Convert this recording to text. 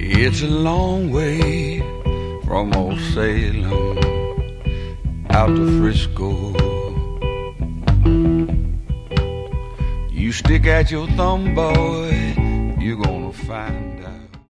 It's a long way from old Salem out to Frisco. You stick out your thumb, boy, you're gonna find